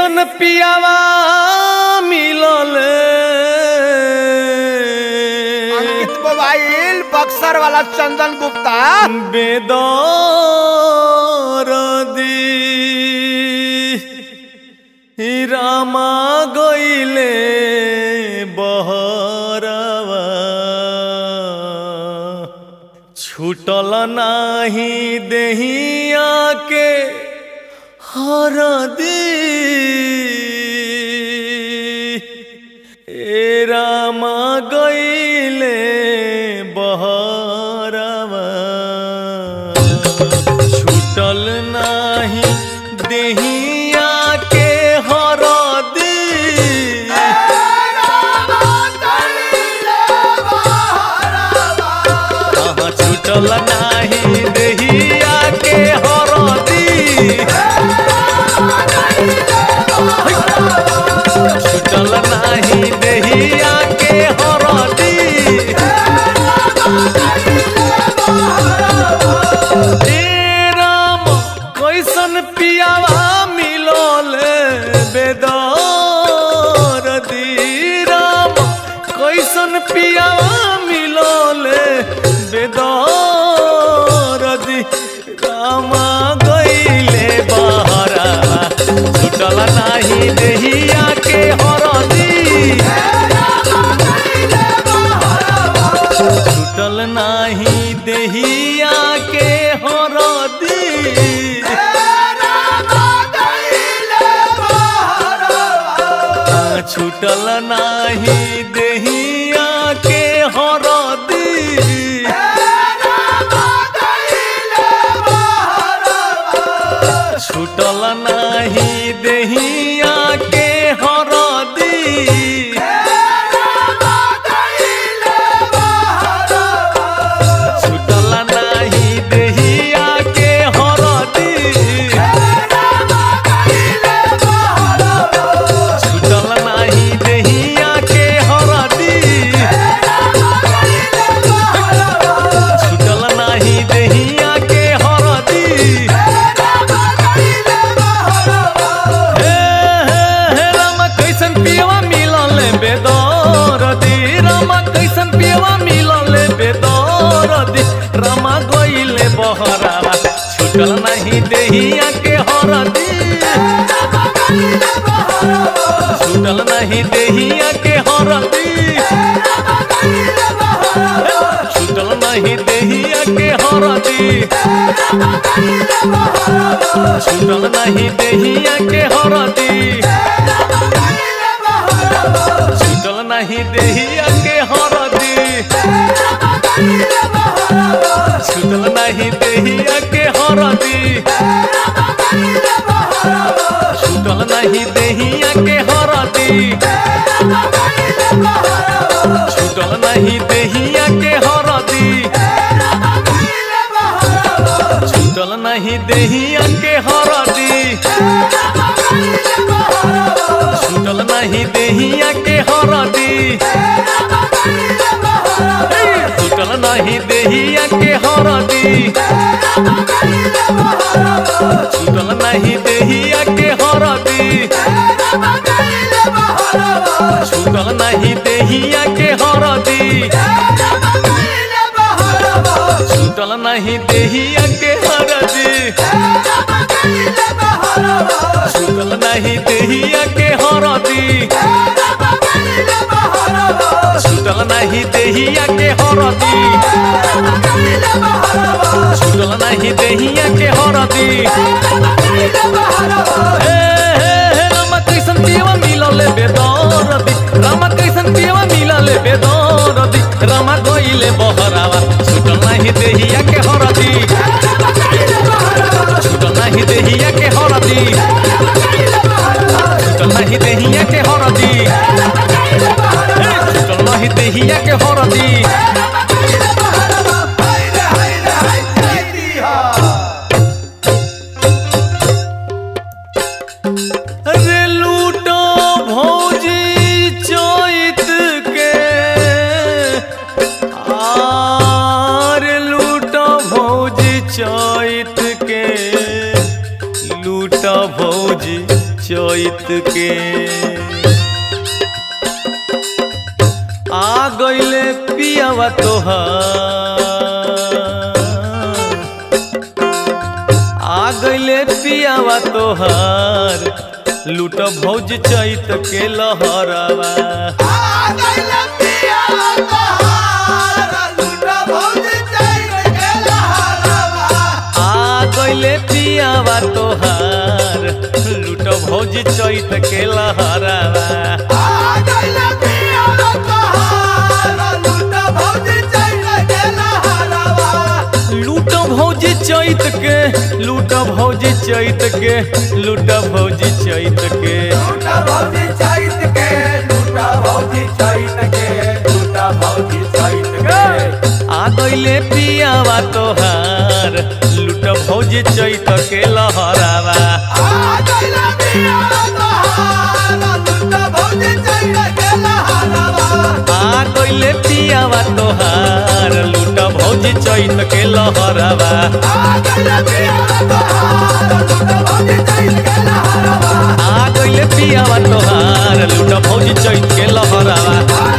कैसन पियावा मिलल अंकित मोबाइल बक्सर वाला चंदन गुप्ता बेदरदी रामा गइले बहरवा छूटल नाही देहिया के हरदी ए रामा गइले बहरवा छूटल नाही देहिया के हरदी छूटल नाही देहिया के हरदी छूटल नाही देहिया के हरदी ए राम कैसन पियावा मिलल बेदरदी राम कैसन पियावा मिलल बेदरदी रामा गइले बहरवा छूटल नाही देहिया के हरदी छूटल नाही देहिया के हरदी छूटल नाही देहिया के हरदी छूटल नाही देहिया के हरदी छूटल नाही देहिया के हरदी छूटल नाही देहिया के हरदी छूटल नाही देहिया के हरदी रामा कैसन पियवा मिलल बेदरदी रामा कैसन पियवा मिलल बेदरदी रामा गइले बहरवा छूटल नहीं देहिया के हरदी छूटल नहीं देहिया के हरदी छूटल नहीं देहिया के हरदी छूटल नहीं देहिया के हरदी छूटल नहीं देहिया के हरदी छूटल नहीं देहिया के हरदी छूटल नहीं देहिया के हरदी छूटल नहीं देहिया के हरदी छूटल नहीं देहिया के हरदी छूटल नहीं देहिया के हरदी छूटल नहीं देहिया के हरदी छूटल नहीं देहिया के हरदी छूटल नहीं देहिया के हरदी छूटल नहीं देहिया के हरदी छूटल नहीं देहिया के हरदी छूटल नहीं देहिया के हरदी छूटल नहीं देहिया के हरदी रामा कैसन पियवा मिलल बेदरदी रामा कैसन पियवा मिलल बेदरदी रामा गइले बहरवा छूटल नहीं देहिया के हरदी छूटल नहीं देहिया के हरदी छूटल नहीं देहिया के हरदी छूटल नहीं देहिया के हरदी अरे लूटो भौजी चैत के आर लूटो भौजी चैत के लूटो भौजी चैत के आ गईले पियावा तोहार आ गईले पियावा तोहार लूट भौज चैत के लहरावा आ गईले पियावा तोहार लूट भौज चैत के लहरावा लूट भौज चैत के लूट भौज चैत के लूट भौज चैत के आ गईले पियावा तोहार लूट भौज चैत के लहरावा आ गईले पियावा तोहार लूट भौज चैत के लहरावा आ गईले पियावा तोहार लूट भौज चैत के लहरावा